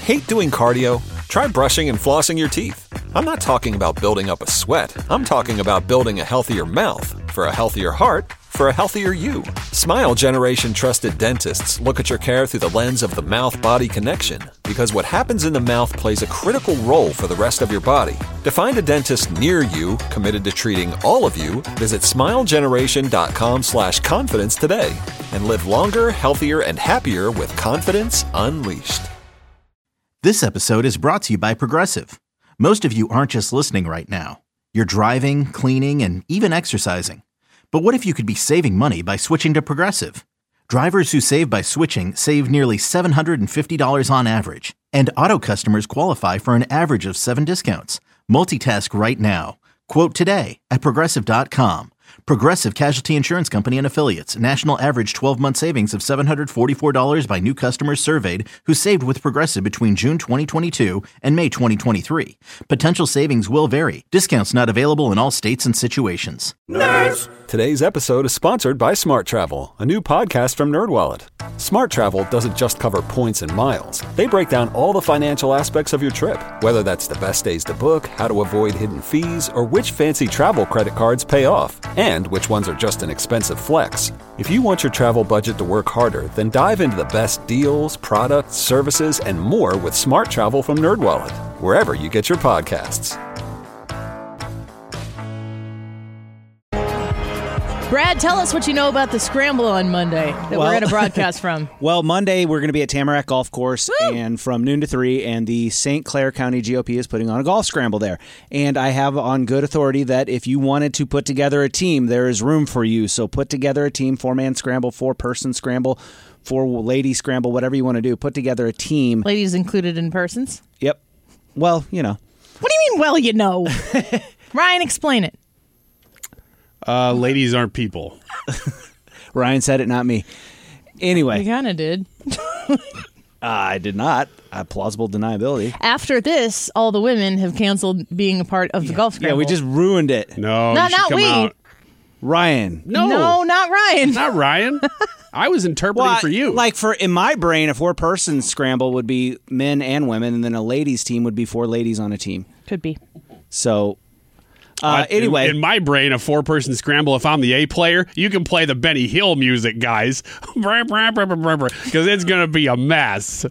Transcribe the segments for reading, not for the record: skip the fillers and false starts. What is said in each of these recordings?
Hate doing cardio? Try brushing and flossing your teeth. I'm not talking about building up a sweat. I'm talking about building a healthier mouth for a healthier heart for a healthier you. Smile Generation trusted dentists look at your care through the lens of the mouth-body connection, because what happens in the mouth plays a critical role for the rest of your body. To find a dentist near you committed to treating all of you, visit smilegeneration.com/confidence today and live longer, healthier, and happier with confidence unleashed. This episode is brought to you by Progressive. Most of you aren't just listening right now. You're driving, cleaning, and even exercising. But what if you could be saving money by switching to Progressive? Drivers who save by switching save nearly $750 on average. And auto customers qualify for an average of 7 discounts. Multitask right now. Quote today at Progressive.com. Progressive Casualty Insurance Company and Affiliates. National average 12-month savings of $744 by new customers surveyed who saved with Progressive between June 2022 and May 2023. Potential savings will vary. Discounts not available in all states and situations. Nerds! Today's episode is sponsored by Smart Travel, a new podcast from NerdWallet. Smart Travel doesn't just cover points and miles. They break down all the financial aspects of your trip, whether that's the best days to book, how to avoid hidden fees, or which fancy travel credit cards pay off, and which ones are just an expensive flex. If you want your travel budget to work harder, then dive into the best deals, products, services, and more with Smart Travel from NerdWallet, wherever you get your podcasts. Brad, tell us what you know about the scramble on Monday that we're going to broadcast from. Well, Monday we're going to be at Tamarack Golf Course, Woo! and from noon to 3, and the St. Clair County GOP is putting on a golf scramble there. And I have on good authority that if you wanted to put together a team, there is room for you. So put together a team, 4-man scramble, 4-person scramble, 4-lady scramble, whatever you want to do. Put together a team. Ladies included in persons? Yep. Well, you know. What do you mean, well, you know? Ryan, explain it. Ladies aren't people. Ryan said it, not me. Anyway. You kind of did. I did not. Plausible deniability. After this, all the women have canceled being a part of the golf scramble. Yeah, we just ruined it. No, not we. Out. Ryan. No, not Ryan. Not Ryan. I was interpreting for you. Like in my brain, a 4-person scramble would be men and women, and then a ladies team would be 4 ladies on a team. Could be. So... anyway, in my brain, a 4-person scramble, if I'm the A player, you can play the Benny Hill music, guys, because it's going to be a mess.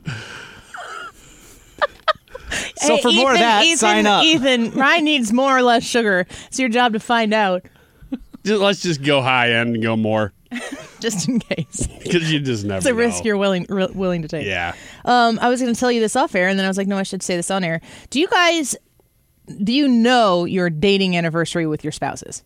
So for more of that, sign up. Ethan, Ryan needs more or less sugar. It's your job to find out. Let's just go high end and go more. Just in case. Because you just never know. It's a risk you're willing to take. Yeah. I was going to tell you this off air, and then I was like, no, I should say this on air. Do you know your dating anniversary with your spouses?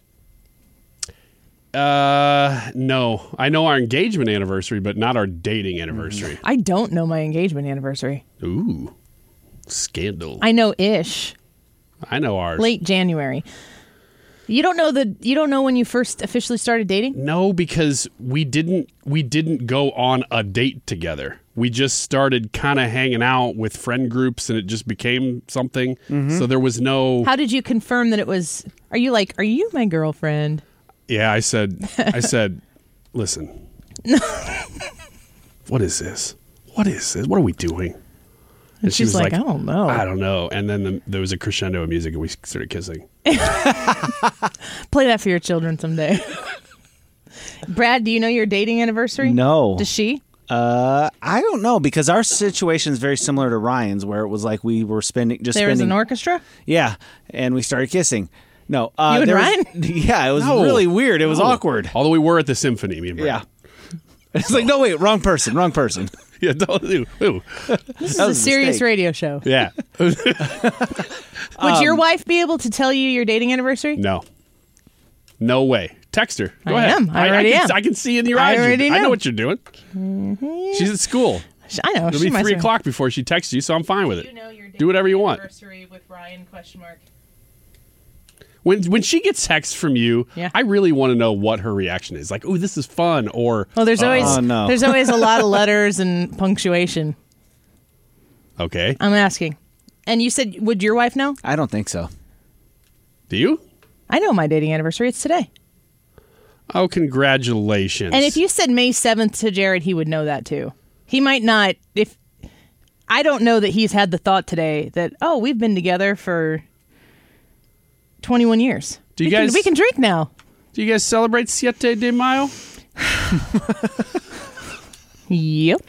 No. I know our engagement anniversary, but not our dating anniversary. I don't know my engagement anniversary. Ooh. Scandal. I know ish. I know ours. Late January. You don't know when you first officially started dating? No, because we didn't go on a date together. We just started kind of hanging out with friend groups, and it just became something. Mm-hmm. So there was no... How did you confirm that it was... Are you my girlfriend? Yeah, I said, listen. What is this? What are we doing? And she's like, I don't know. I don't know. And then there was a crescendo of music, and we started kissing. Play that for your children someday. Brad, do you know your dating anniversary? No. Does she? I don't know, because our situation is very similar to Ryan's, where it was like we were spending. There was an orchestra? Yeah, and we started kissing. No. You and Ryan? Yeah, it was really weird. It was awkward. Although we were at the symphony, me and Brad. Yeah. It's like, no, wait, wrong person. Yeah, don't do. This is a serious radio show. Yeah. Would your wife be able to tell you your dating anniversary? No. No way. Text her. Go I ahead. am. I already am. I can see in your eyes. I know what you're doing. Mm-hmm. She's at school. I know. It'll be 3 o'clock before she texts you, so I'm fine with it. You know your do whatever you want. Anniversary with Ryan ? When she gets texts from you, yeah. I really want to know what her reaction is. Like, "Ooh, this is fun," or there's always a lot of letters and punctuation. Okay. I'm asking. And you said, would your wife know? I don't think so. Do you? I know my dating anniversary. It's today. Oh, congratulations. And if you said May 7th to Jared, he would know that too. He might not. I don't know that he's had the thought today that, oh, we've been together for 21 years. We can drink now. Do you guys celebrate Siete de Mayo? Yep.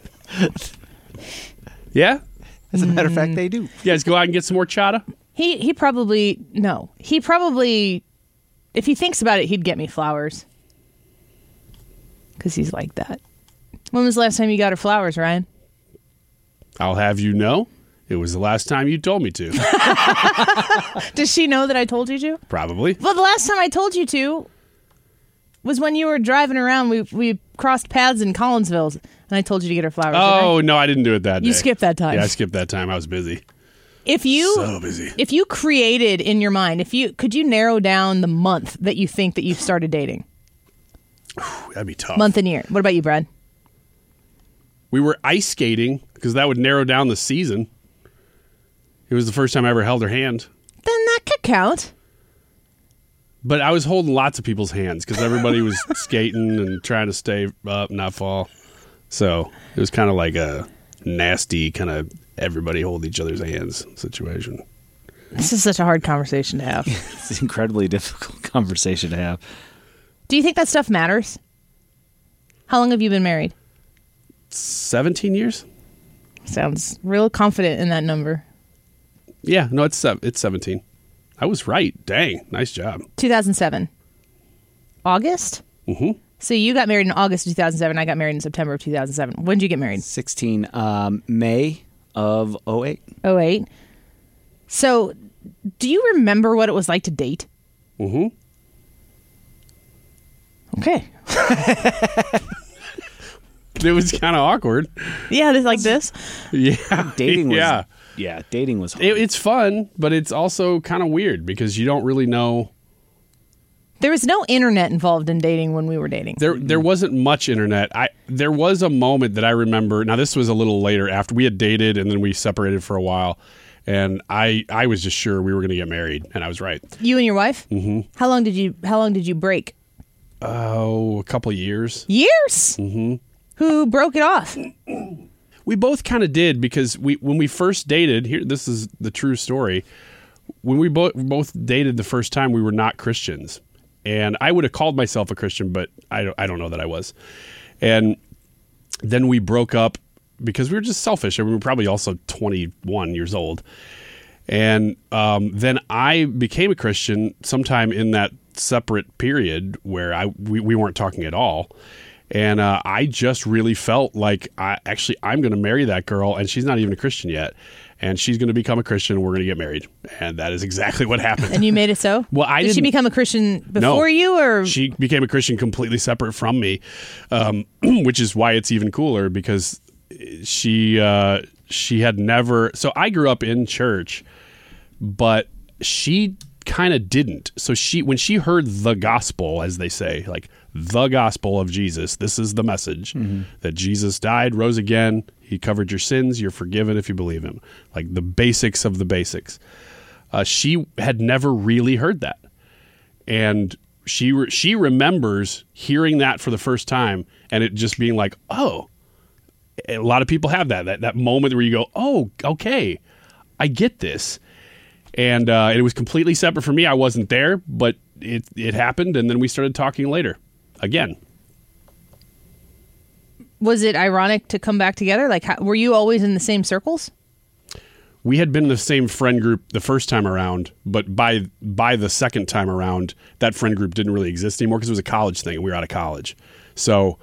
Yeah? As a matter of fact, they do. You guys go out and get some more chata? He probably, no. He probably, if he thinks about it, he'd get me flowers. Because he's like that. When was the last time you got her flowers, Ryan? I'll have you know, it was the last time you told me to. Does she know that I told you to? Probably. Well, the last time I told you to was when you were driving around. We crossed paths in Collinsville, and I told you to get her flowers. Oh, no, I didn't do it that day. You skipped that time. Yeah, I skipped that time. I was busy. So busy. If you created in your mind, could you narrow down the month that you think that you started dating? That'd be tough. Month and year. What about you, Brad? We were ice skating because that would narrow down the season. It was the first time I ever held her hand. Then that could count. But I was holding lots of people's hands because everybody was skating and trying to stay up, not fall. So it was kind of like a nasty kind of everybody hold each other's hands situation. This is such a hard conversation to have. It's an incredibly difficult conversation to have. Do you think that stuff matters? How long have you been married? 17 years? Sounds real confident in that number. Yeah, no, it's 17. I was right. Dang, nice job. 2007. August? Mm-hmm. So you got married in August of 2007. I got married in September of 2007. When did you get married? 16, May of 08. 08. So do you remember what it was like to date? Mm-hmm. Okay. It was kind of awkward. Yeah, it's like this. Yeah. Dating was yeah. Dating was hard. It's fun, but it's also kind of weird because you don't really know. There was no internet involved in dating when we were dating. There wasn't much internet. There was a moment that I remember. Now, this was a little later after we had dated and then we separated for a while. And I was just sure we were going to get married, and I was right. You and your wife? Mm-hmm. How long did you break? Oh, a couple of years. Years? Mm-hmm. Who broke it off? We both kind of did because when we first dated, this is the true story. When we both dated the first time, we were not Christians. And I would have called myself a Christian, but I don't know that I was. And then we broke up because we were just selfish. I mean, we were probably also 21 years old. And then I became a Christian sometime in that separate period where we weren't talking at all. And I just really felt like I'm going to marry that girl, and she's not even a Christian yet. And she's going to become a Christian, and we're going to get married. And that is exactly what happened. And you made it so? Well, Did she become a Christian before you? Or she became a Christian completely separate from me, which is why it's even cooler because she had never. So I grew up in church, but she kind of didn't. So when she heard the gospel, as they say, like the gospel of Jesus, this is the message that Jesus died, rose again. He covered your sins. You're forgiven if you believe him. Like the basics of the basics. She had never really heard that. And she remembers hearing that for the first time and it just being like, oh, a lot of people have that moment where you go, oh, okay, I get this. And it was completely separate from me. I wasn't there, but it happened. And then we started talking later again. Was it ironic to come back together? Like, were you always in the same circles? We had been in the same friend group the first time around, but by the second time around, that friend group didn't really exist anymore because it was a college thing and we were out of college. So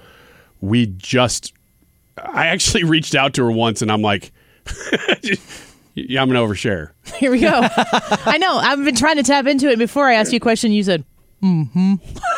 I actually reached out to her once and I'm like, yeah, I'm an overshare. Here we go. I know. I've been trying to tap into it. Before I asked you a question, you said, mm-hmm.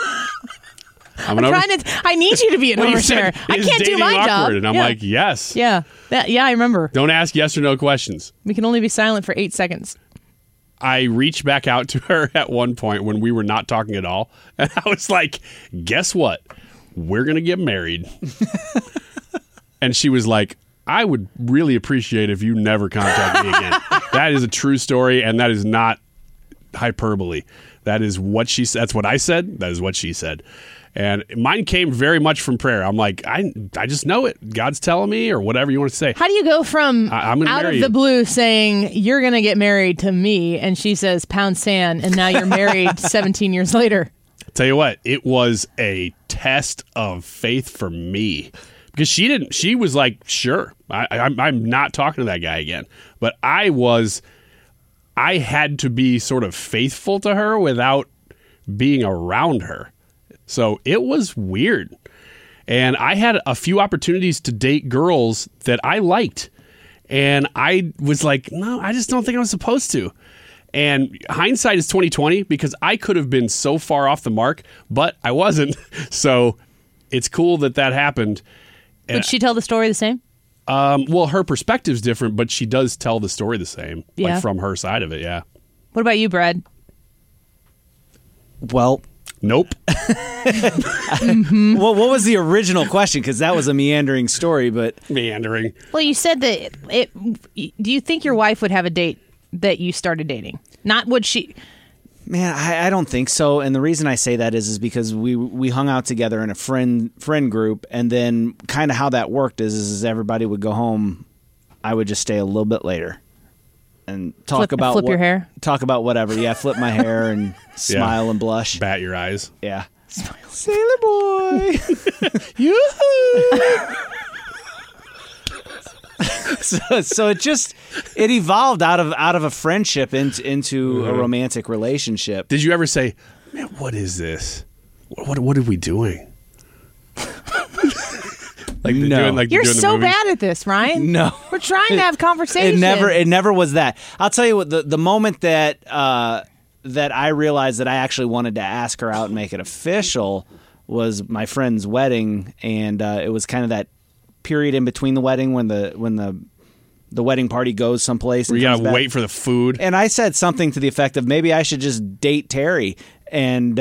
I need you to be an overshare. I can't do my job. And I'm like, yes. Yeah. I remember. Don't ask yes or no questions. We can only be silent for 8 seconds. I reached back out to her at one point when we were not talking at all. And I was like, guess what? We're going to get married. And she was like, I would really appreciate if you never contact me again. That is a true story, and that is not hyperbole. That is what she said. That's what I said. That is what she said. And mine came very much from prayer. I'm like, I just know it. God's telling me, or whatever you want to say. How do you go from I'm gonna out marry of the you. blue saying you're going to get married to me, and she says pound sand, and now you're married 17 years later? Tell you what, it was a test of faith for me. Because she was like, sure, I'm not talking to that guy again. But I had to be sort of faithful to her without being around her. So it was weird. And I had a few opportunities to date girls that I liked. And I was like, no, I just don't think I'm supposed to. And hindsight is 20/20 because I could have been so far off the mark, but I wasn't. So it's cool that happened. Would she tell the story the same? Well, her perspective's different, but she does tell the story the same, Yeah. like from her side of it, yeah. What about you, Brad? Well, Nope. well, what was the original question? Because that was a meandering story, but Meandering. Well, you said that do you think your wife would have a date that you started dating? Not would she? man, I don't think so. And the reason I say that is because we hung out together in a friend group, and then kind of how that worked is everybody would go home. I would just stay a little bit later and talk about flip your hair? Talk about whatever. Yeah, flip my hair and smile and blush. Bat your eyes. Yeah. Sailor boy. Yoo-hoo. So it evolved out of a friendship into a romantic relationship. Did you ever say, man, what is this? What are we doing? No. You're so bad at this, Ryan. No. We're trying to have conversation. It never was that. I'll tell you what, the moment that I realized that I actually wanted to ask her out and make it official was my friend's wedding, and it was kind of that period in between the wedding when the wedding party goes someplace. Where you gotta wait for the food. And I said something to the effect of maybe I should just date Terry, and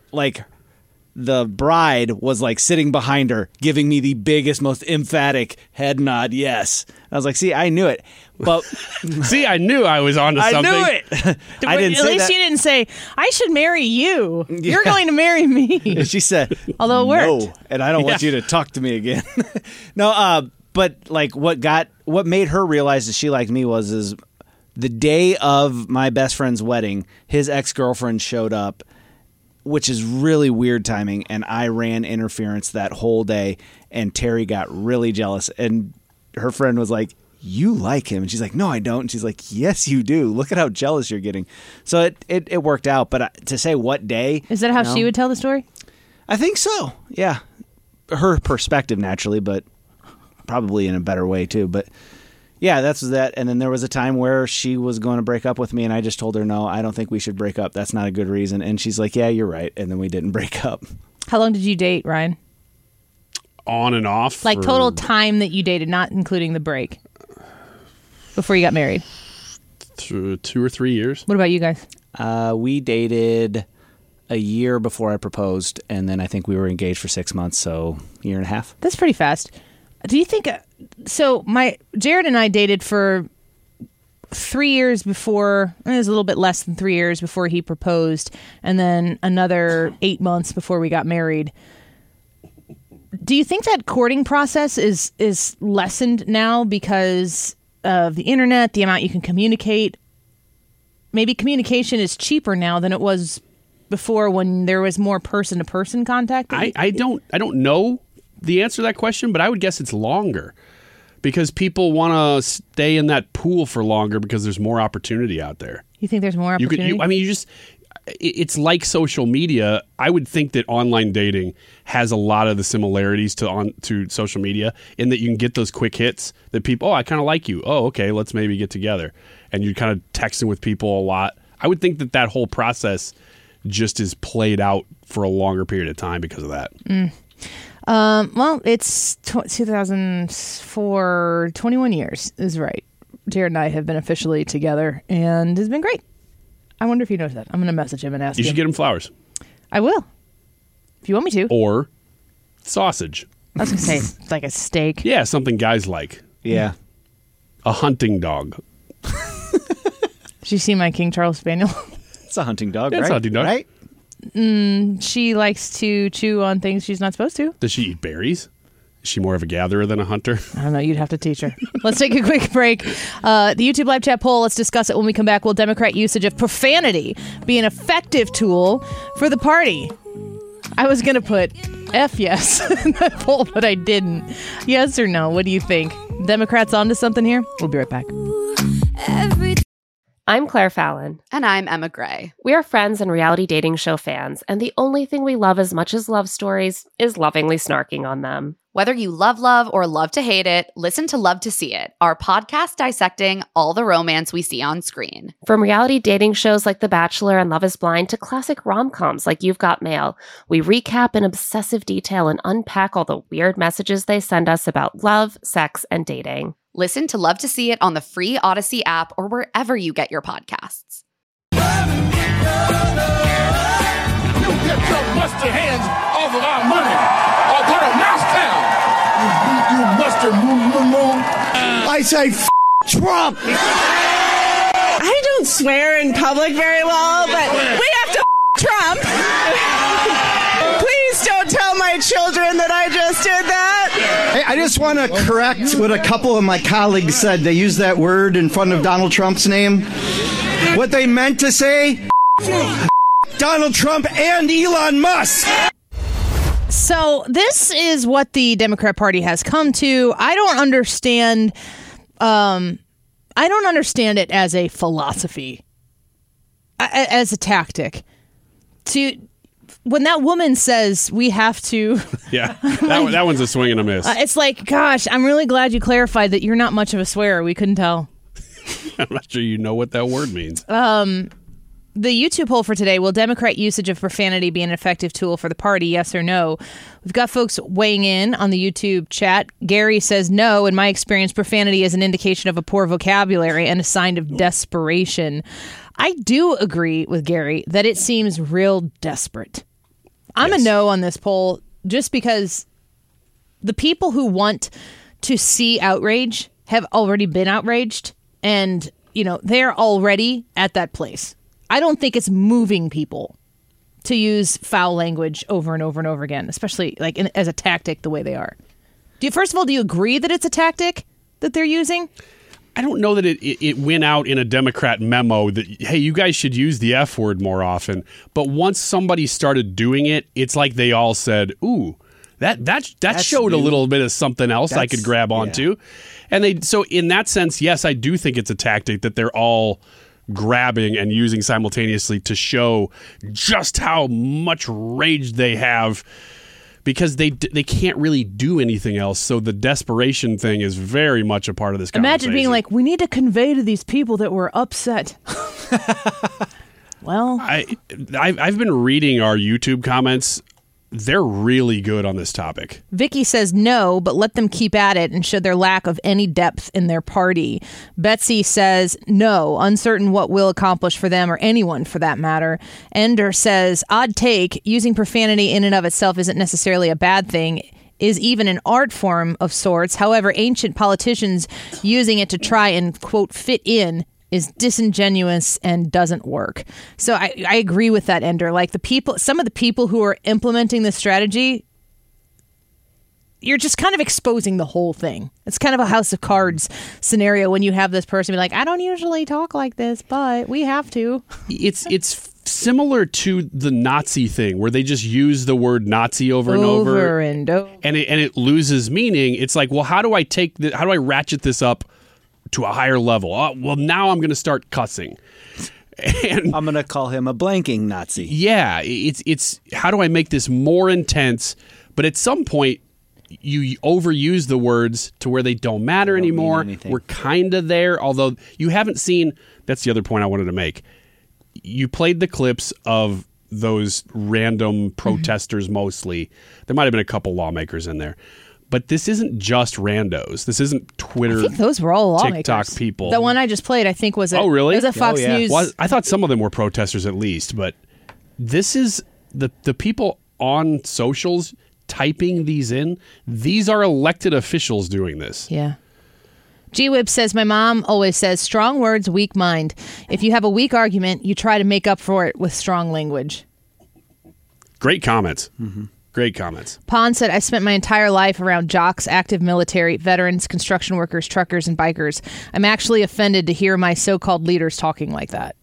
the bride was like sitting behind her, giving me the biggest, most emphatic head nod. Yes, I was like, see, I knew it. But see, I knew I was onto something. I knew it. I didn't say At least that. you didn't say, I should marry you. You're going to marry me. She said, Although it worked. No, and I don't want you to talk to me again. No, but like what made her realize that she liked me was the day of my best friend's wedding, his ex-girlfriend showed up, which is really weird timing, and I ran interference that whole day, and Terry got really jealous, and her friend was like, you like him? And she's like, no, I don't. And she's like, yes, you do. Look at how jealous you're getting. So it worked out. But to say what day... Is that how she would tell the story? I think so. Yeah. Her perspective, naturally, but probably in a better way, too. But yeah, that's that. And then there was a time where she was going to break up with me, and I just told her, no, I don't think we should break up. That's not a good reason. And she's like, yeah, you're right. And then we didn't break up. How long did you date, Ryan? On and off. Like total time that you dated, not including the break. Before you got married. 2 or 3 years. What about you guys? We dated a year before I proposed, and then I think we were engaged for 6 months, so a year and a half. That's pretty fast. Do you think... So Jared and I dated for 3 years before... It was a little bit less than 3 years before he proposed, and then another 8 months before we got married. Do you think that courting process is lessened now because of the internet, the amount you can communicate? Maybe communication is cheaper now than it was before when there was more person-to-person contact. I don't know the answer to that question, but I would guess it's longer because people want to stay in that pool for longer because there's more opportunity out there. You think there's more opportunity? It's like social media. I would think that online dating has a lot of the similarities to social media in that you can get those quick hits that people, I kind of like you. Oh, okay, let's maybe get together. And you're kind of texting with people a lot. I would think that whole process just is played out for a longer period of time because of that. Well, it's 2004, 21 years is right. Jared and I have been officially together, and it's been great. I wonder if he knows that. I'm going to message him and ask him. You should get him flowers. I will. If you want me to. Or sausage. I was going to say like a steak. Yeah, something guys like. Yeah. A hunting dog. Did you see my King Charles Spaniel? It's a hunting dog, Yeah, right? it's a hunting dog. Right? She likes to chew on things she's not supposed to. Does she eat berries? Is she more of a gatherer than a hunter? I don't know. You'd have to teach her. Let's take a quick break. The YouTube live chat poll, let's discuss it when we come back. Will Democrat usage of profanity be an effective tool for the party? I was going to put F yes in the poll, but I didn't. Yes or no? What do you think? Democrats onto something here? We'll be right back. I'm Claire Fallon. And I'm Emma Gray. We are friends and reality dating show fans, and the only thing we love as much as love stories is lovingly snarking on them. Whether you love or love to hate it, listen to Love to See It, our podcast dissecting all the romance we see on screen. From reality dating shows like The Bachelor and Love is Blind to classic rom-coms like You've Got Mail, we recap in obsessive detail and unpack all the weird messages they send us about love, sex, and dating. Listen to Love to See It on the free Odyssey app or wherever you get your podcasts. You get your musty hands off of our money or put a mouse down. You mustard moo. I say Trump. I don't swear in public very well, but we have to Trump. Please don't tell my children that I just did that. Hey, I just want to correct what a couple of my colleagues said. They used that word in front of Donald Trump's name. What they meant to say, Donald Trump and Elon Musk. So this is what the Democrat Party has come to. I don't understand it as a philosophy, as a tactic. When that woman says we have to... Yeah, that one's a swing and a miss. It's like, gosh, I'm really glad you clarified that you're not much of a swearer. We couldn't tell. I'm not sure you know what that word means. The YouTube poll for today, will Democrat usage of profanity be an effective tool for the party, yes or no? We've got folks weighing in on the YouTube chat. Gary says, no, in my experience, profanity is an indication of a poor vocabulary and a sign of desperation. I do agree with Gary that it seems real desperate. I'm a no on this poll just because the people who want to see outrage have already been outraged and, they're already at that place. I don't think it's moving people to use foul language over and over and over again, especially as a tactic the way they are. First of all, do you agree that it's a tactic that they're using? I don't know that it went out in a Democrat memo that, hey, you guys should use the F word more often. But once somebody started doing it, it's like they all said, ooh, that showed new. A little bit of something else I could grab onto. And so in that sense, yes, I do think it's a tactic that they're all grabbing and using simultaneously to show just how much rage they have, because they can't really do anything else. So the desperation thing is very much a part of this conversation. Imagine being like, we need to convey to these people that we're upset. Well, I've been reading our YouTube comments. They're really good on this topic. Vicky says no, but let them keep at it and show their lack of any depth in their party. Betsy says no, uncertain what will accomplish for them or anyone for that matter. Ender says, odd take, using profanity in and of itself isn't necessarily a bad thing, is even an art form of sorts. However, ancient politicians using it to try and, quote, fit in is disingenuous and doesn't work. So I agree with that, Ender. Like some of the people who are implementing this strategy, you're just kind of exposing the whole thing. It's kind of a House of Cards scenario when you have this person be like, I don't usually talk like this, but we have to. It's similar to the Nazi thing where they just use the word Nazi over and over. And it loses meaning. It's like, well, how do I ratchet this up to a higher level? Well, now I'm going to start cussing. And I'm going to call him a blanking Nazi. Yeah, it's how do I make this more intense? But at some point, you overuse the words to where they don't matter anymore. We're kind of there, although you haven't seen. That's the other point I wanted to make. You played the clips of those random protesters mostly. There might have been a couple lawmakers in there. But this isn't just randos. This isn't Twitter. I think those were all lawmakers. TikTok people. The one I just played, I think, was Oh, really? It was a Fox News. Well, I thought some of them were protesters at least. But this is the people on socials typing these in. These are elected officials doing this. Yeah. G-Wib says, my mom always says, strong words, weak mind. If you have a weak argument, you try to make up for it with strong language. Great comments. Great comments. Pond said, I spent my entire life around jocks, active military, veterans, construction workers, truckers, and bikers. I'm actually offended to hear my so-called leaders talking like that.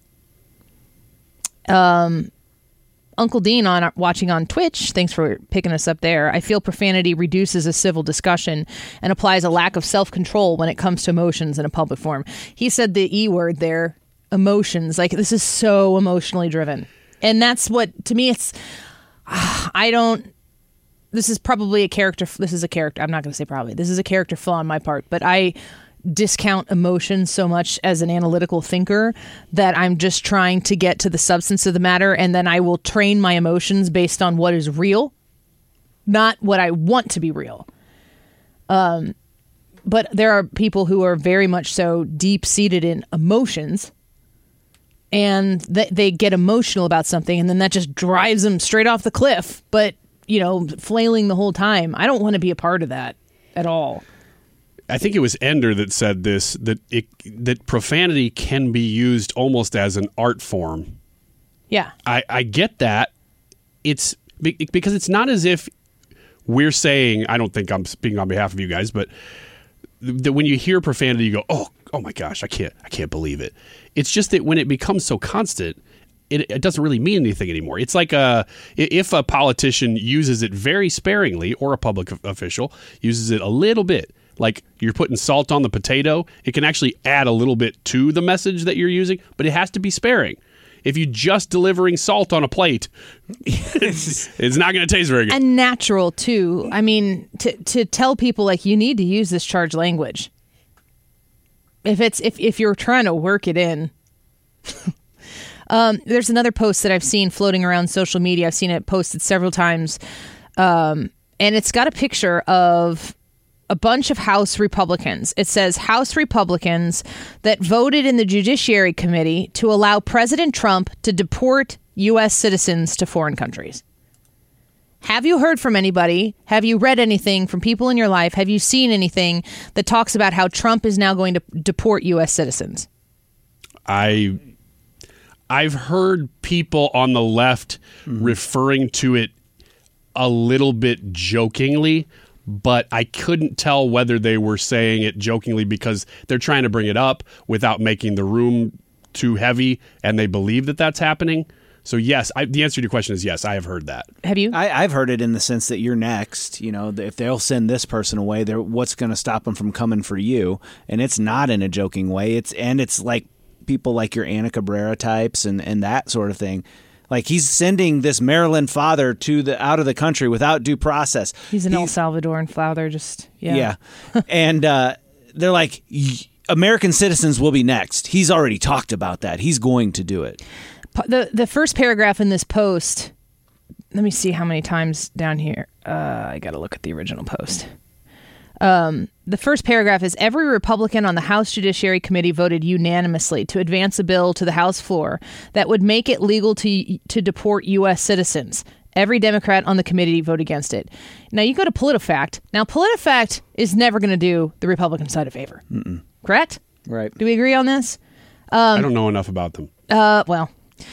Uncle Dean watching on Twitch, thanks for picking us up there. I feel profanity reduces a civil discussion and applies a lack of self-control when it comes to emotions in a public forum. He said the E word there, emotions. Like, this is so emotionally driven. And that's what, to me, it's... This is probably a character. This is a character. I'm not going to say probably. This is a character flaw on my part, but I discount emotions so much as an analytical thinker that I'm just trying to get to the substance of the matter, and then I will train my emotions based on what is real, not what I want to be real. But there are people who are very much so deep-seated in emotions, and they get emotional about something, and then that just drives them straight off the cliff, but, flailing the whole time. I don't want to be a part of that at all. I think it was Ender that said this, that profanity can be used almost as an art form. Yeah. I get that. It's because it's not as if we're saying, I don't think I'm speaking on behalf of you guys, but when you hear profanity, you go, oh my gosh, I can't believe it. It's just that when it becomes so constant, it doesn't really mean anything anymore. It's like if a politician uses it very sparingly, or a public official uses it a little bit, like you're putting salt on the potato, it can actually add a little bit to the message that you're using, but it has to be sparing. If you just delivering salt on a plate, it's not going to taste very good. And natural, too. I mean, to tell people, like, you need to use this charged language. If you're trying to work it in. There's another post that I've seen floating around social media. I've seen it posted several times. And it's got a picture of a bunch of House Republicans. It says House Republicans that voted in the Judiciary Committee to allow President Trump to deport U.S. citizens to foreign countries. Have you heard from anybody? Have you read anything from people in your life? Have you seen anything that talks about how Trump is now going to deport U.S. citizens? I've heard people on the left referring to it a little bit jokingly, but I couldn't tell whether they were saying it jokingly because they're trying to bring it up without making the room too heavy, and they believe that that's happening. So yes, the answer to your question is yes, I have heard that. Have you? I've heard it in the sense that you're next. If they'll send this person away, what's going to stop them from coming for you? And it's not in a joking way. It's like people like your Ana Cabrera types and that sort of thing. Like, he's sending this Maryland father out of the country without due process. He's an El Salvadoran father, just, yeah. Yeah. And they're like, American citizens will be next. He's already talked about that. He's going to do it. The first paragraph in this post, let me see how many times down here. I got to look at the original post. The first paragraph is, every Republican on the House Judiciary Committee voted unanimously to advance a bill to the House floor that would make it legal to deport U.S. citizens. Every Democrat on the committee voted against it. Now, you go to PolitiFact. Now, PolitiFact is never going to do the Republican side a favor. Mm-mm. Correct? Right. Do we agree on this? I don't know enough about them. Well,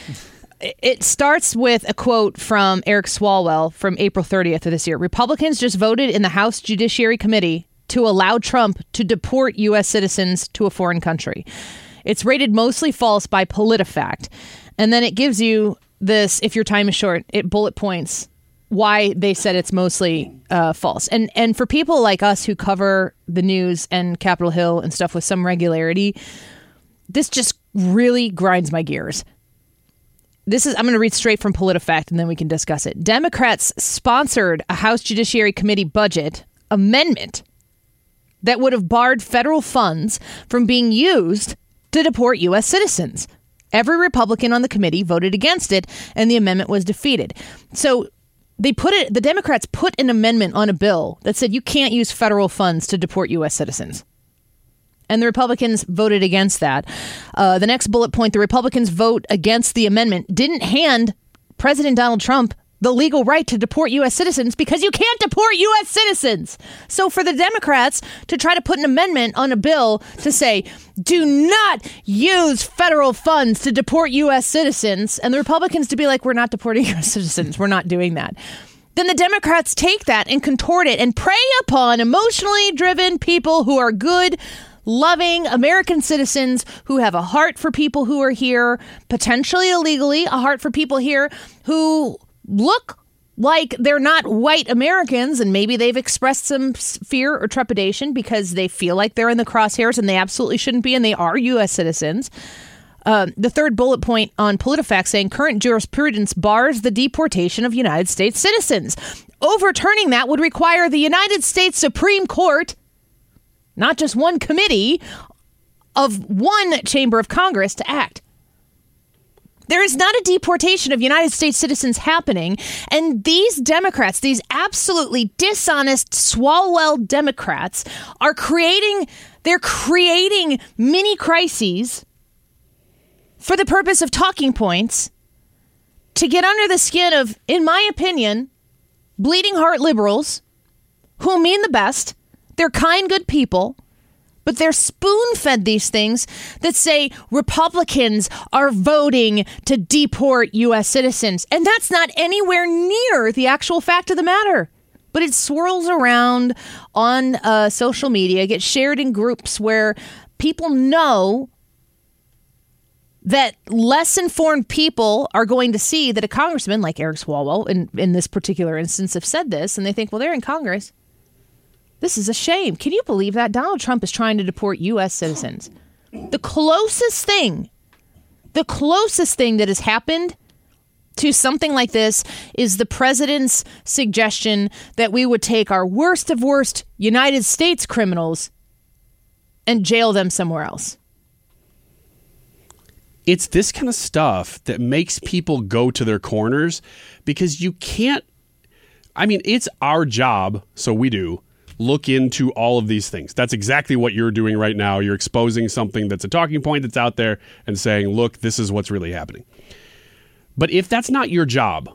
it starts with a quote from Eric Swalwell from April 30th of this year. Republicans just voted in the House Judiciary Committee to allow Trump to deport U.S. citizens to a foreign country. It's rated mostly false by PolitiFact. And then it gives you this, if your time is short, it bullet points why they said it's mostly false. And for people like us who cover the news and Capitol Hill and stuff with some regularity, this just really grinds my gears. I'm going to read straight from PolitiFact and then we can discuss it. Democrats sponsored a House Judiciary Committee budget amendment that would have barred federal funds from being used to deport U.S. citizens. Every Republican on the committee voted against it, and the amendment was defeated. So the Democrats put an amendment on a bill that said you can't use federal funds to deport U.S. citizens. And the Republicans voted against that. The next bullet point, the Republicans' vote against the amendment didn't hand President Donald Trump the legal right to deport U.S. citizens because you can't deport U.S. citizens. So for the Democrats to try to put an amendment on a bill to say, do not use federal funds to deport U.S. citizens, and the Republicans to be like, we're not deporting U.S. citizens, we're not doing that. Then the Democrats take that and contort it and prey upon emotionally driven people who are good, loving American citizens who have a heart for people who are here, potentially illegally, a heart for people here who look like they're not white Americans, and maybe they've expressed some fear or trepidation because they feel like they're in the crosshairs and they absolutely shouldn't be, and they are U.S. citizens. The third bullet point on PolitiFact saying current jurisprudence bars the deportation of United States citizens. Overturning that would require the United States Supreme Court, not just one committee of one chamber of Congress, to act. There is not a deportation of United States citizens happening. And these Democrats, these absolutely dishonest Swalwell Democrats, are creating mini crises for the purpose of talking points to get under the skin of, in my opinion, bleeding heart liberals who mean the best. They're kind, good people. But they're spoon-fed these things that say Republicans are voting to deport U.S. citizens. And that's not anywhere near the actual fact of the matter. But it swirls around on social media, gets shared in groups where people know that less informed people are going to see that a congressman like Eric Swalwell, in this particular instance, have said this, and they think, well, they're in Congress. This is a shame. Can you believe that? Donald Trump is trying to deport U.S. citizens. The closest thing that has happened to something like this is the president's suggestion that we would take our worst of worst United States criminals and jail them somewhere else. It's this kind of stuff that makes people go to their corners because you can't. I mean, it's our job, so we do. Look into all of these things. That's exactly what you're doing right now. You're exposing something that's a talking point that's out there and saying, look, this is what's really happening. But if that's not your job,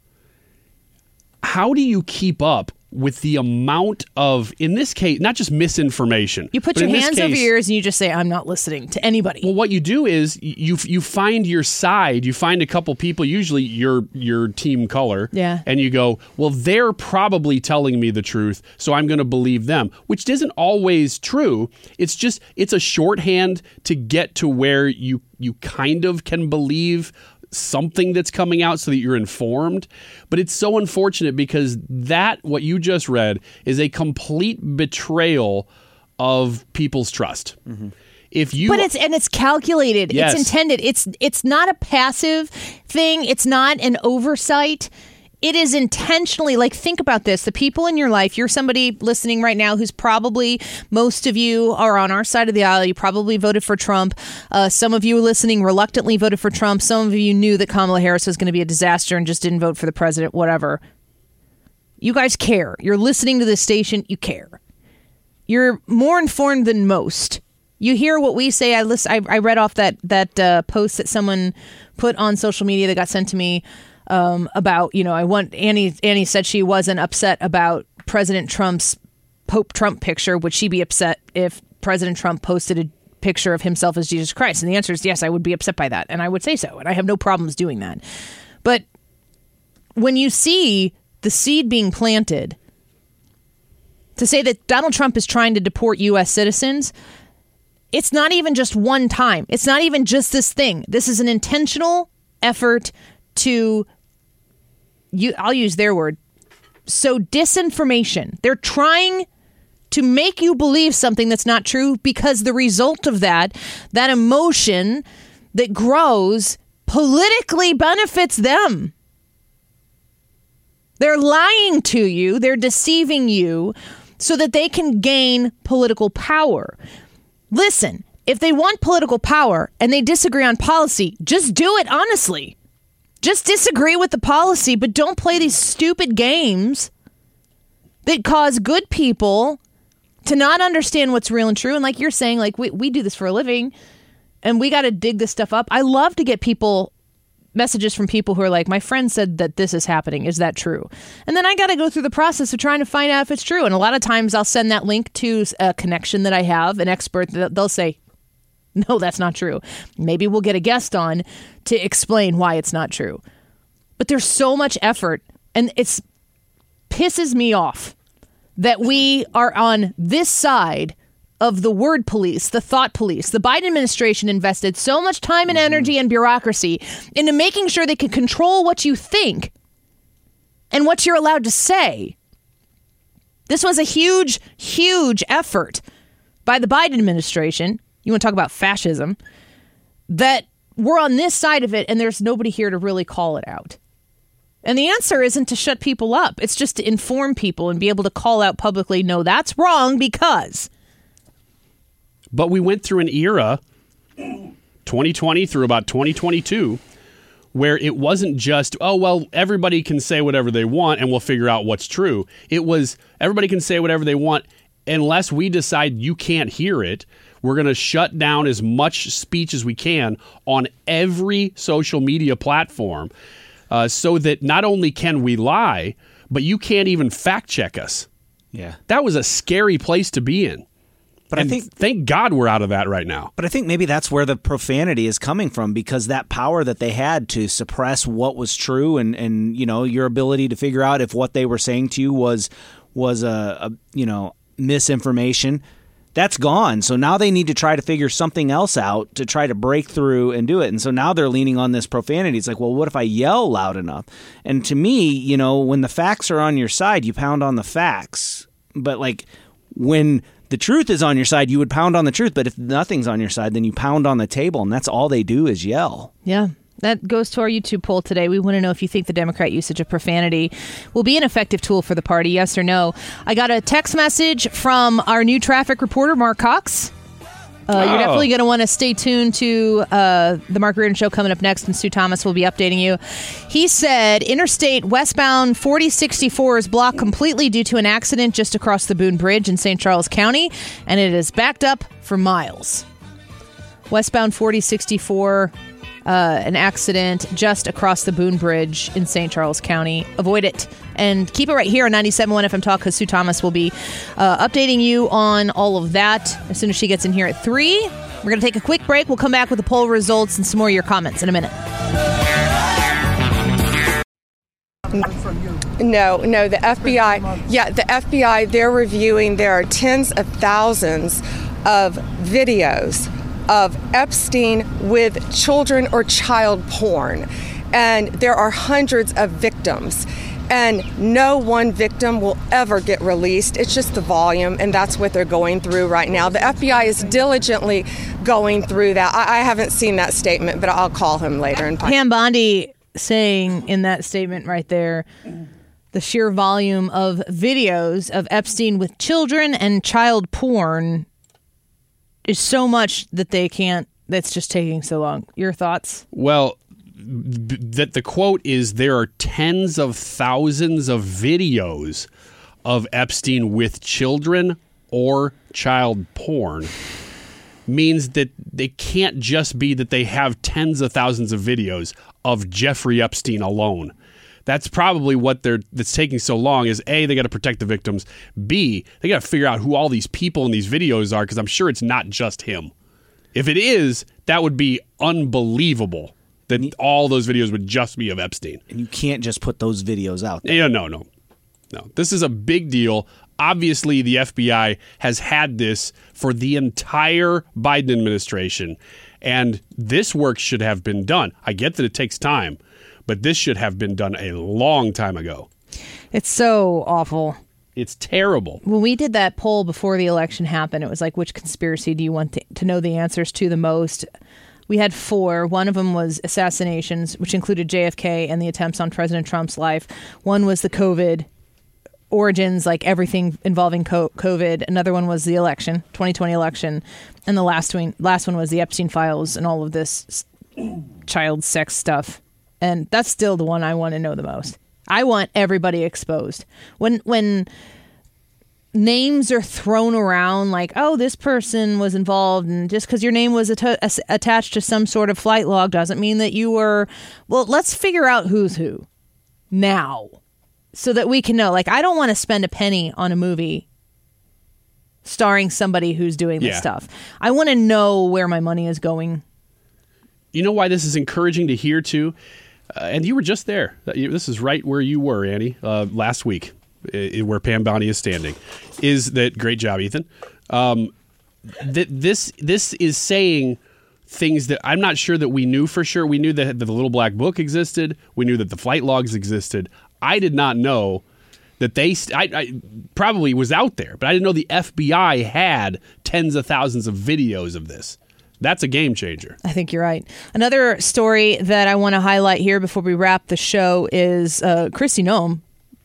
how do you keep up with the amount of, in this case, not just misinformation? You put your hands over your ears and you just say, I'm not listening to anybody. Well, what you do is you find your side. You find a couple people, usually your team color, and you go, well, they're probably telling me the truth, so I'm going to believe them, which isn't always true. It's a shorthand to get to where you kind of can believe something that's coming out so that you're informed. But it's so unfortunate because what you just read is a complete betrayal of people's trust. Mm-hmm. It's calculated. Yes. It's intended. It's not a passive thing. It's not an oversight. It is intentionally, like, think about this. The people in your life, you're somebody listening right now who's probably, most of you are on our side of the aisle. You probably voted for Trump. Some of you listening reluctantly voted for Trump. Some of you knew that Kamala Harris was going to be a disaster and just didn't vote for the president, whatever. You guys care. You're listening to this station. You care. You're more informed than most. You hear what we say. I read off that post that someone put on social media that got sent to me. About, Annie said she wasn't upset about President Trump's Pope Trump picture. Would she be upset if President Trump posted a picture of himself as Jesus Christ? And the answer is yes, I would be upset by that. And I would say so. And I have no problems doing that. But when you see the seed being planted to say that Donald Trump is trying to deport U.S. citizens, it's not even just one time. It's not even just this thing. This is an intentional effort to, I'll use their word, so disinformation. They're trying to make you believe something that's not true because the result of that emotion that grows politically benefits them. They're lying to you. They're deceiving you so that they can gain political power. Listen, if they want political power and they disagree on policy, just do it honestly. Just disagree with the policy, but don't play these stupid games that cause good people to not understand what's real and true. And like you're saying, like we do this for a living and we got to dig this stuff up. I love to get people messages from people who are like, my friend said that this is happening. Is that true? And then I got to go through the process of trying to find out if it's true. And a lot of times I'll send that link to a connection that I have, an expert, that they'll say, no, that's not true. Maybe we'll get a guest on to explain why it's not true. But there's so much effort, and it pisses me off that we are on this side of the word police, the thought police. The Biden administration invested so much time and energy and bureaucracy into making sure they can control what you think and what you're allowed to say. This was a huge, huge effort by the Biden administration. You want to talk about fascism? That we're on this side of it, and there's nobody here to really call it out. And the answer isn't to shut people up. It's just to inform people and be able to call out publicly, no, that's wrong because... But we went through an era, 2020 through about 2022, where it wasn't just, oh, well, everybody can say whatever they want and we'll figure out what's true. It was everybody can say whatever they want unless we decide you can't hear it. We're going to shut down as much speech as we can on every social media platform so that not only can we lie, but you can't even fact check us. Yeah. That was a scary place to be in. But I think, thank God we're out of that right now. But I think maybe that's where the profanity is coming from, because that power that they had to suppress what was true and you know, your ability to figure out if what they were saying to you was a misinformation, that's gone. So now they need to try to figure something else out to try to break through and do it. And so now they're leaning on this profanity. It's like, well, what if I yell loud enough? And to me, you know, when the facts are on your side, you pound on the facts. But like when the truth is on your side, you would pound on the truth. But if nothing's on your side, then you pound on the table. And that's all they do is yell. Yeah. That goes to our YouTube poll today. We want to know if you think the Democrat usage of profanity will be an effective tool for the party, yes or no. I got a text message from our new traffic reporter, Mark Cox. You're definitely going to want to stay tuned to the Mark Reardon Show coming up next, and Sue Thomas will be updating you. He said, Interstate westbound 4064 is blocked completely due to an accident just across the Boone Bridge in St. Charles County, and it is backed up for miles. Westbound 4064, an accident just across the Boone Bridge in St. Charles County. Avoid it. And keep it right here on 97.1 FM Talk, because Sue Thomas will be updating you on all of that as soon as she gets in here at 3. We're going to take a quick break. We'll come back with the poll results and some more of your comments in a minute. No, the FBI, they're reviewing, there are tens of thousands of videos of Epstein with children or child porn. And there are hundreds of victims. And no one victim will ever get released. It's just the volume, and that's what they're going through right now. The FBI is diligently going through that. I haven't seen that statement, but I'll call him later. And Pam Bondi saying in that statement right there, the sheer volume of videos of Epstein with children and child porn is so much that they can't, that's just taking so long. Your thoughts? Well, that the quote is there are tens of thousands of videos of Epstein with children or child porn means that they can't just be that they have tens of thousands of videos of Jeffrey Epstein alone. That's probably what that's taking so long is A, they got to protect the victims. B, they got to figure out who all these people in these videos are, because I'm sure it's not just him. If it is, that would be unbelievable that all those videos would just be of Epstein. And you can't just put those videos out there. Yeah, no. This is a big deal. Obviously, the FBI has had this for the entire Biden administration, and this work should have been done. I get that it takes time, but this should have been done a long time ago. It's so awful. It's terrible. When we did that poll before the election happened, it was like, which conspiracy do you want to know the answers to the most? We had 4. One of them was assassinations, which included JFK and the attempts on President Trump's life. One was the COVID origins, like everything involving COVID. Another one was the election, 2020 election. And the last one was the Epstein files and all of this child sex stuff. And that's still the one I want to know the most. I want everybody exposed. When names are thrown around like, oh, this person was involved, and just because your name was attached to some sort of flight log doesn't mean that you were. Well, let's figure out who's who now so that we can know. Like, I don't want to spend a penny on a movie starring somebody who's doing this stuff. I want to know where my money is going. You know why this is encouraging to hear, too? And you were just there. This is right where you were, Annie, last week, where Pam Bounty is standing. Is that great job, Ethan? This is saying things that I'm not sure that we knew for sure. We knew that the Little Black Book existed. We knew that the flight logs existed. I did not know that I probably was out there, but I didn't know the FBI had tens of thousands of videos of this. That's a game changer. I think you're right. Another story that I want to highlight here before we wrap the show is Kristi Noem,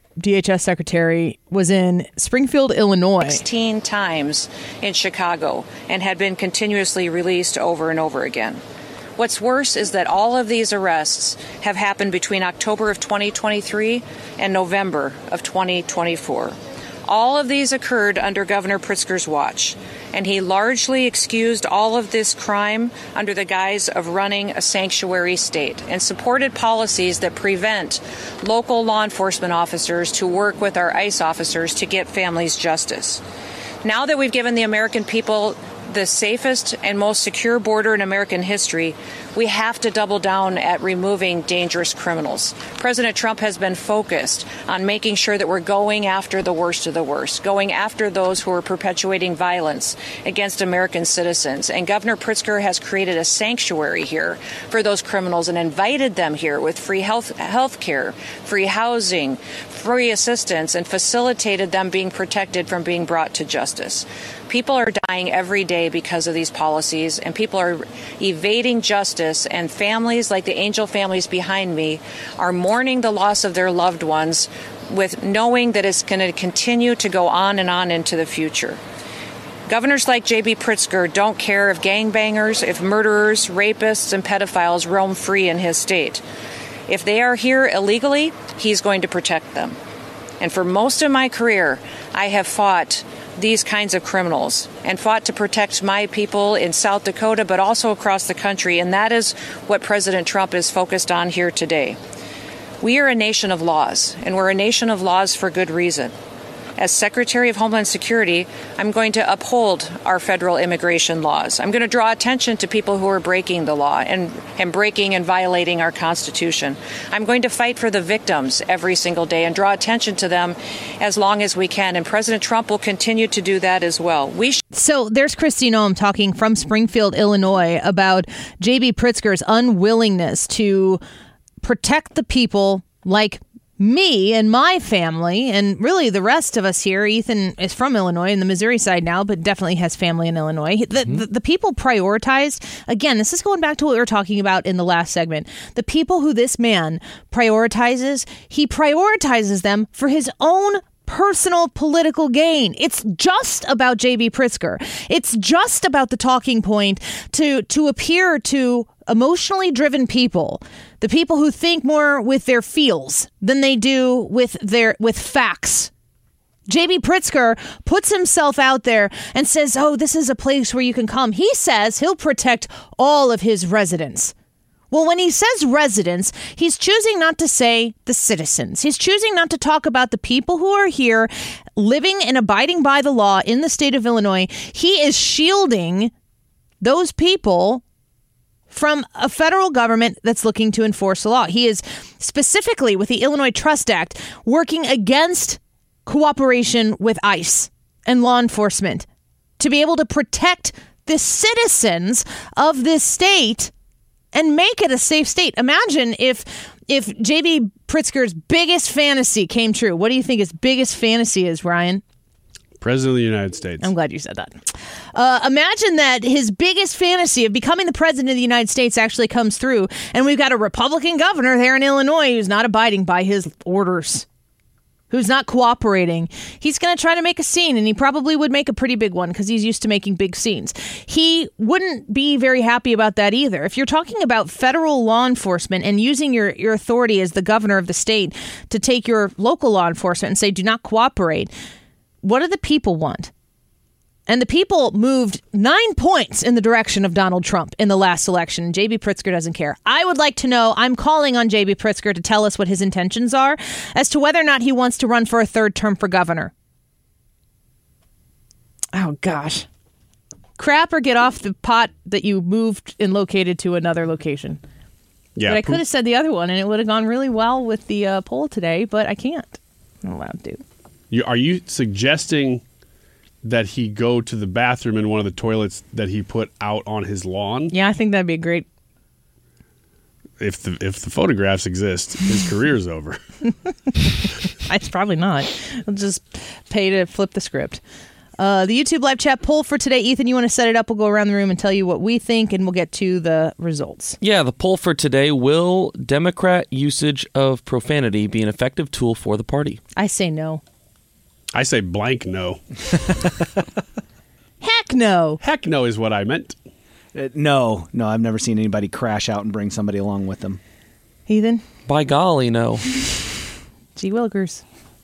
DHS secretary, was in Springfield, Illinois 16 times in Chicago and had been continuously released over and over again. What's worse is that all of these arrests have happened between October of 2023 and November of 2024. All of these occurred under Governor Pritzker's watch, and he largely excused all of this crime under the guise of running a sanctuary state and supported policies that prevent local law enforcement officers to work with our ICE officers to get families justice. Now that we've given the American people the safest and most secure border in American history, we have to double down at removing dangerous criminals. President Trump has been focused on making sure that we're going after the worst of the worst, going after those who are perpetuating violence against American citizens. And Governor Pritzker has created a sanctuary here for those criminals and invited them here with free health care, free housing, free assistance, and facilitated them being protected from being brought to justice. People are dying every day because of these policies, and people are evading justice, and families like the Angel families behind me are mourning the loss of their loved ones with knowing that it's going to continue to go on and on into the future. Governors like J.B. Pritzker don't care if gangbangers, if murderers, rapists, and pedophiles roam free in his state. If they are here illegally, he's going to protect them. And for most of my career, I have fought these kinds of criminals and fought to protect my people in South Dakota, but also across the country. And that is what President Trump is focused on here today. We are a nation of laws, and we're a nation of laws for good reason. As Secretary of Homeland Security, I'm going to uphold our federal immigration laws. I'm going to draw attention to people who are breaking the law and breaking and violating our Constitution. I'm going to fight for the victims every single day and draw attention to them as long as we can. And President Trump will continue to do that as well. So there's Kristi Noem talking from Springfield, Illinois, about J.B. Pritzker's unwillingness to protect the people like me and my family, and really the rest of us here. Ethan is from Illinois, in the Missouri side now, but definitely has family in Illinois. The people prioritized, again, this is going back to what we were talking about in the last segment. The people who this man prioritizes, he prioritizes them for his own personal political gain. It's just about J.B. Pritzker. It's just about the talking point to appear to emotionally driven people, the people who think more with their feels than they do with facts. J.B. Pritzker puts himself out there and says, oh, this is a place where you can come. He says he'll protect all of his residents. Well, when he says residents, he's choosing not to say the citizens. He's choosing not to talk about the people who are here living and abiding by the law in the state of Illinois. He is shielding those people from a federal government that's looking to enforce the law. He is specifically, with the Illinois Trust Act, working against cooperation with ICE and law enforcement to be able to protect the citizens of this state and make it a safe state. Imagine if J.B. Pritzker's biggest fantasy came true. What do you think his biggest fantasy is, Ryan? President of the United States. I'm glad you said that. Imagine that his biggest fantasy of becoming the president of the United States actually comes through, and we've got a Republican governor there in Illinois who's not abiding by his orders, who's not cooperating. He's going to try to make a scene, and he probably would make a pretty big one because he's used to making big scenes. He wouldn't be very happy about that either. If you're talking about federal law enforcement and using your authority as the governor of the state to take your local law enforcement and say, do not cooperate, What do the people want? And the people moved 9 points in the direction of Donald Trump in the last election. J.B. Pritzker doesn't care. I would like to know, I'm calling on J.B. Pritzker to tell us what his intentions are as to whether or not he wants to run for a third term for governor. Oh, gosh. Crap or get off the pot that you moved and located to another location. Yeah, but I could have said the other one, and it would have gone really well with the poll today, but I can't. I'm not allowed to. Are you suggesting that he go to the bathroom in one of the toilets that he put out on his lawn? Yeah, I think that'd be great. If the photographs exist, his career's over. It's probably not. I'll just pay to flip the script. The YouTube live chat poll for today. Ethan, you want to set it up? We'll go around the room and tell you what we think, and we'll get to the results. Yeah, the poll for today: will Democrat usage of profanity be an effective tool for the party? I say no. I say blank no. Heck no. Heck no is what I meant. No, I've never seen anybody crash out and bring somebody along with them. Ethan? By golly, no. Gee Willikers.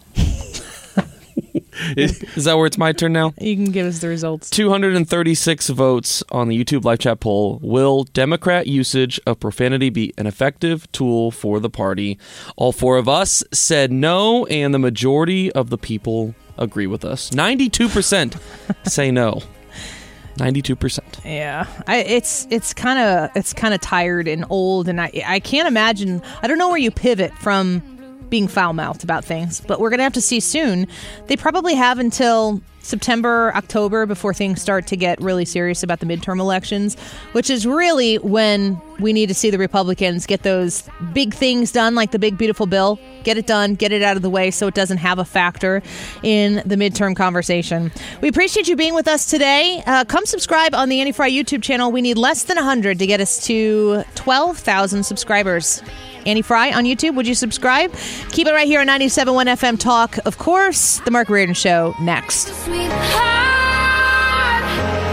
Is that where it's my turn now? You can give us the results. 236 votes on the YouTube live chat poll. Will Democrat usage of profanity be an effective tool for the party? All four of us said no, and the majority of the people agree with us. 92% say no. 92%. Yeah, it's kind of tired and old, and I can't imagine. I don't know where you pivot from being foul-mouthed about things, but we're going to have to see soon. They probably have until September, October before things start to get really serious about the midterm elections, which is really when we need to see the Republicans get those big things done, like the big, beautiful bill. Get it done, get it out of the way so it doesn't have a factor in the midterm conversation. We appreciate you being with us today. Come subscribe on the Annie Frey YouTube channel. We need less than 100 to get us to 12,000 subscribers. Annie Frey on YouTube. Would you subscribe? Keep it right here on 97.1 FM Talk. Of course, The Mark Reardon Show next.